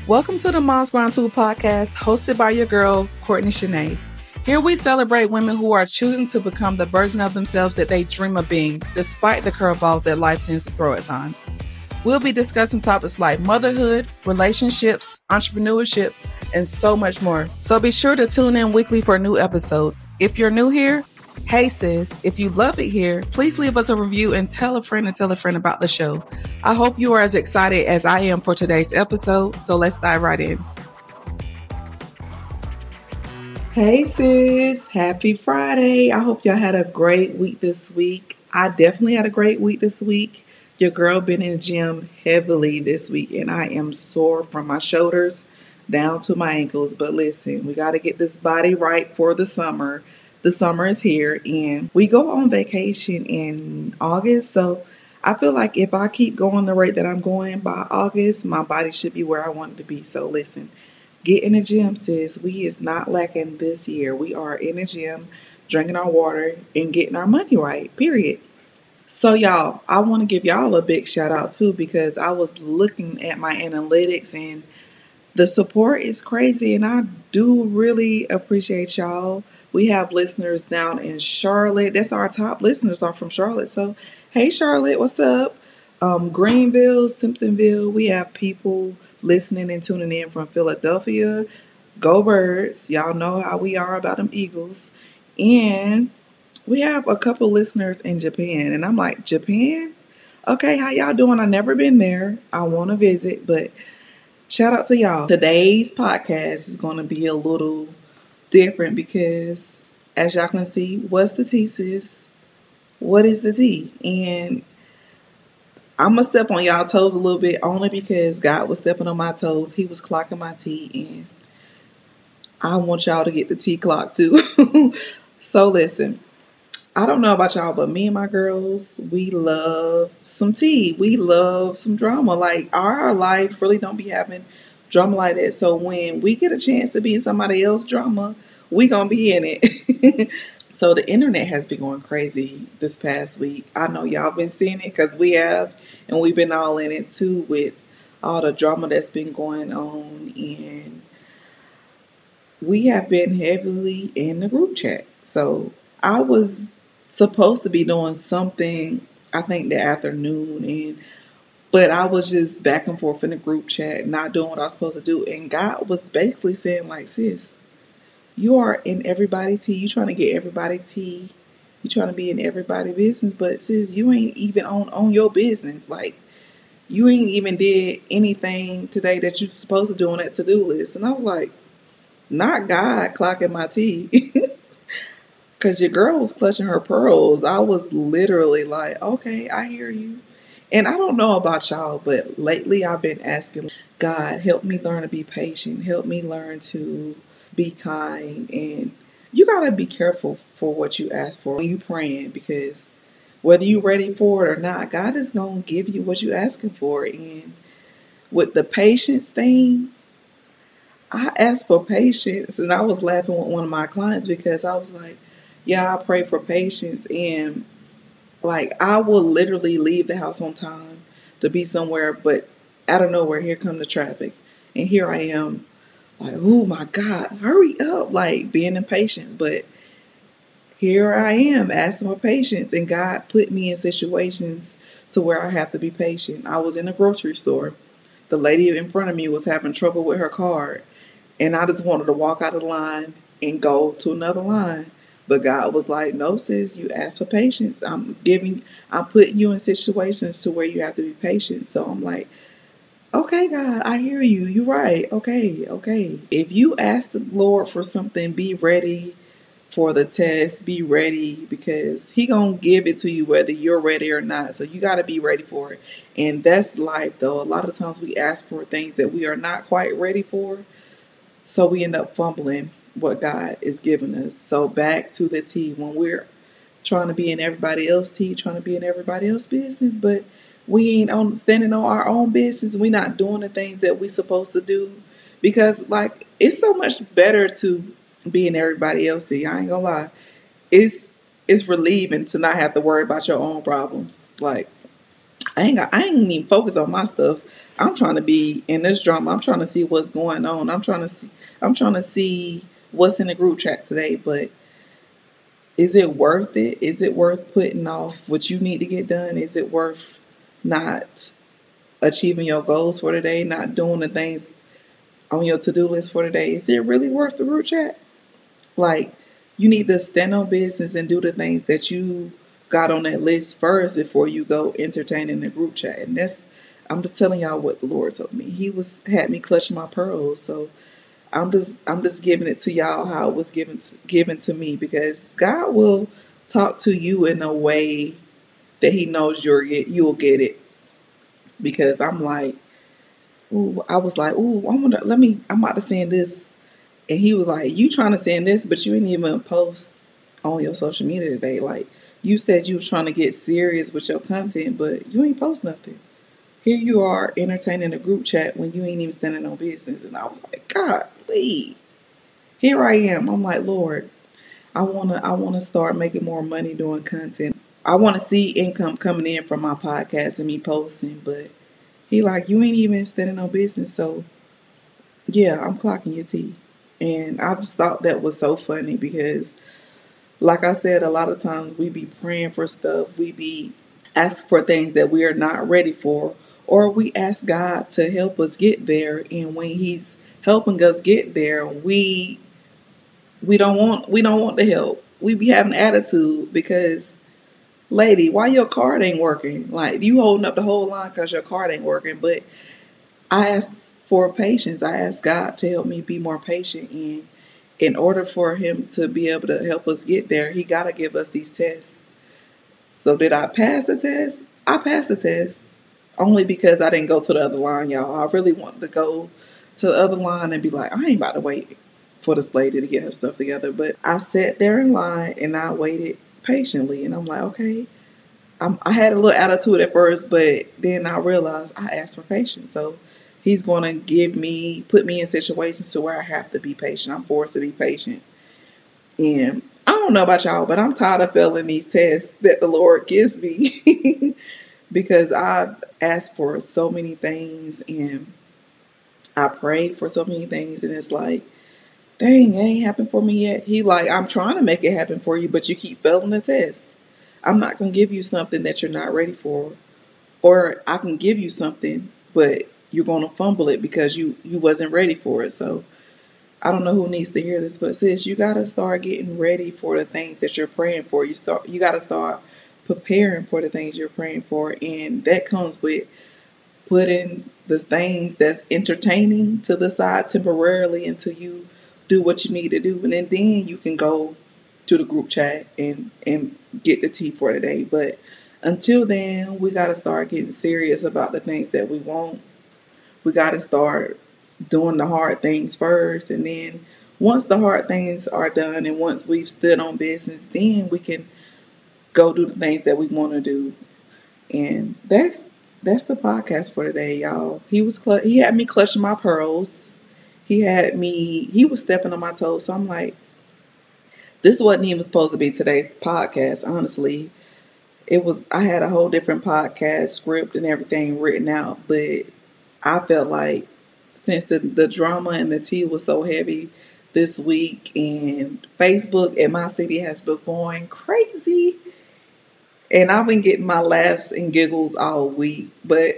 Welcome to the Moms Ground Tool podcast, hosted by your girl, Courtney Shanae. Here we celebrate women who are choosing to become the version of themselves that they dream of being, despite the curveballs that life tends to throw at times. We'll be discussing topics like motherhood, relationships, entrepreneurship, and so much more. So be sure to tune in weekly for new episodes. If you're new here, hey sis, if you love it here, please leave us a review and tell a friend about the show. I hope you are as excited as I am for today's episode, so let's dive right in. Hey sis, happy Friday. I hope y'all had a great week this week. I definitely had a great week this week. Your girl been in the gym heavily this week and I am sore from my shoulders down to my ankles. But listen, we got to get this body right for the summer. The summer is here and we go on vacation in August. So I feel like if I keep going the rate that I'm going by August, my body should be where I want it to be. So listen, get in the gym, sis. We is not lacking this year. We are in the gym, drinking our water and getting our money right, period. So y'all, I want to give y'all a big shout out too because I was looking at my analytics and the support is crazy and I do really appreciate y'all. We have listeners down in Charlotte. That's our top listeners are from Charlotte. So, hey Charlotte, what's up? Greenville, Simpsonville. We have people listening and tuning in from Philadelphia. Go Birds. Y'all know how we are about them Eagles. And we have a couple listeners in Japan. And I'm like, Japan? Okay, how y'all doing? I've never been there. I want to visit, but shout out to y'all. Today's podcast is going to be a little different because, as y'all can see, what's the tea, sis? What is the tea? And I'm going to step on y'all toes a little bit only because God was stepping on my toes. He was clocking my tea and I want y'all to get the tea clock too. So listen, I don't know about y'all, but me and my girls, we love some tea. We love some drama. Like our life really don't be having drama like that. So when we get a chance to be in somebody else's drama, we gonna be in it. So the internet has been going crazy this past week. I know y'all been seeing it because we have, and we've been all in it too with all the drama that's been going on. And we have been heavily in the group chat. So I was supposed to be doing something, I think the afternoon, but I was just back and forth in the group chat, not doing what I was supposed to do. And God was basically saying, like, sis, you are in everybody's tea. You trying to get everybody tea. You trying to be in everybody's business, but sis, you ain't even on your business. Like, you ain't even did anything today that you're supposed to do on that to-do list. And I was like, not God clocking my tea. Because your girl was clutching her pearls. I was literally like, okay, I hear you. And I don't know about y'all, but lately I've been asking God, help me learn to be patient. Help me learn to be kind. And you got to be careful for what you ask for when you praying. Because whether you're ready for it or not, God is going to give you what you're asking for. And with the patience thing, I asked for patience. And I was laughing with one of my clients because I was like, yeah, I pray for patience and like I will literally leave the house on time to be somewhere, but out of nowhere, here come the traffic. And here I am like, oh my God, hurry up, like being impatient. But here I am asking for patience and God put me in situations to where I have to be patient. I was in a grocery store. The lady in front of me was having trouble with her card and I just wanted to walk out of the line and go to another line. But God was like, no, sis, you asked for patience. I'm putting you in situations to where you have to be patient. So I'm like, okay, God, I hear you. You're right. Okay. If you ask the Lord for something, be ready for the test. Be ready because He gonna give it to you whether you're ready or not. So you got to be ready for it. And that's life, though. A lot of times we ask for things that we are not quite ready for. So we end up fumbling what God is giving us. So back to the tea. When we're trying to be in everybody else's tea, trying to be in everybody else's business, but we ain't standing on our own business. We're not doing the things that we're supposed to do. Because like it's so much better to be in everybody else's tea. I ain't gonna lie. It's relieving to not have to worry about your own problems. Like I ain't even focus on my stuff. I'm trying to be in this drama. I'm trying to see what's going on. I'm trying to see what's in the group chat today. But is it worth it? Is it worth putting off what you need to get done? Is it worth not achieving your goals for the day, not doing the things on your to-do list for the day? Is it really worth the group chat? Like, you need to stand on business and do the things that you got on that list first before you go entertaining the group chat. And I'm just telling y'all what the Lord told me. He was had me clutching my pearls. So I'm just giving it to y'all how it was given to me, because God will talk to you in a way that He knows you'll get it. Because I'm like, ooh, I was like, ooh, I'm about to send this. And he was like, you trying to send this, but you didn't even post on your social media today. Like, you said you was trying to get serious with your content, but you ain't post nothing. Here you are entertaining a group chat when you ain't even standing on business. And I was like, God, please. Here I am. I'm like, Lord, I wanna start making more money doing content. I wanna see income coming in from my podcast and me posting, but he like, you ain't even standing on business, so yeah, I'm clocking your T. And I just thought that was so funny because, like I said, a lot of times we be praying for stuff, we be ask for things that we are not ready for, or we ask God to help us get there. And when He's helping us get there, we don't want the help. We be having attitude because, lady, why your card ain't working? Like, you holding up the whole line because your card ain't working. But I asked for patience. I asked God to help me be more patient. And in order for Him to be able to help us get there, He got to give us these tests. So did I pass the test? I passed the test. Only because I didn't go to the other line, y'all. I really wanted to go to the other line and be like, I ain't about to wait for this lady to get her stuff together. But I sat there in line and I waited patiently. And I'm like, okay. I had a little attitude at first, but then I realized I asked for patience. So He's going to put me in situations to where I have to be patient. I'm forced to be patient. And I don't know about y'all, but I'm tired of failing these tests that the Lord gives me because I've asked for so many things and I prayed for so many things, and it's like, dang, it ain't happened for me yet. He like, I'm trying to make it happen for you, but you keep failing the test. I'm not gonna give you something that you're not ready for, or I can give you something, but you're gonna fumble it because you wasn't ready for it. So I don't know who needs to hear this, but sis, you gotta start getting ready for the things that you're praying for. You gotta start preparing for the things you're praying for, and that comes with putting the things that's entertaining to the side temporarily until you do what you need to do, and then you can go to the group chat and get the tea for the day. But until then, we got to start getting serious about the things that we want. We got to start doing the hard things first, and then once the hard things are done and once we've stood on business, then we can go do the things that we want to do. And that's the podcast for today, y'all. He had me clutching my pearls. He was stepping on my toes. So I'm like, this wasn't even supposed to be today's podcast, honestly. I had a whole different podcast script and everything written out, but I felt like since the drama and the tea was so heavy this week, and Facebook in my city has been going crazy, and I've been getting my laughs and giggles all week, but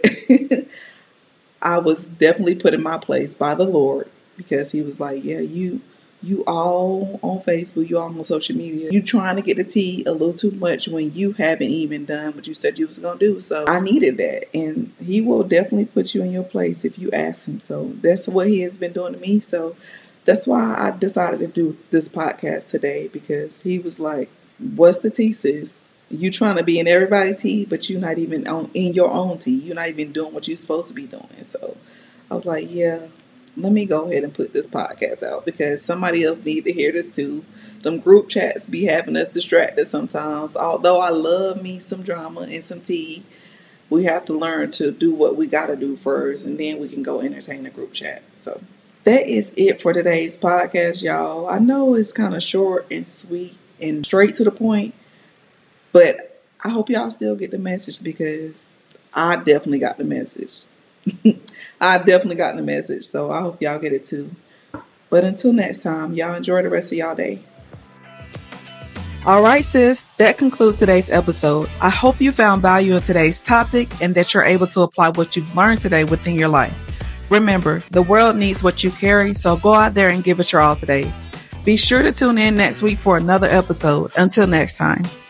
I was definitely put in my place by the Lord, because He was like, yeah, you all on Facebook, you all on social media, you trying to get the tea a little too much when you haven't even done what you said you was gonna do. So I needed that, and He will definitely put you in your place if you ask Him. So that's what He has been doing to me. So that's why I decided to do this podcast today, because He was like, what's the tea, sis? You trying to be in everybody's tea, but you're not even in your own tea. You're not even doing what you're supposed to be doing. So I was like, yeah, let me go ahead and put this podcast out, because somebody else need to hear this too. Them group chats be having us distracted sometimes. Although I love me some drama and some tea, we have to learn to do what we got to do first, and then we can go entertain the group chat. So that is it for today's podcast, y'all. I know it's kind of short and sweet and straight to the point, but I hope y'all still get the message, because I definitely got the message. I definitely got the message, so I hope y'all get it too. But until next time, y'all enjoy the rest of y'all day. All right, sis, that concludes today's episode. I hope you found value in today's topic and that you're able to apply what you've learned today within your life. Remember, the world needs what you carry, so go out there and give it your all today. Be sure to tune in next week for another episode. Until next time.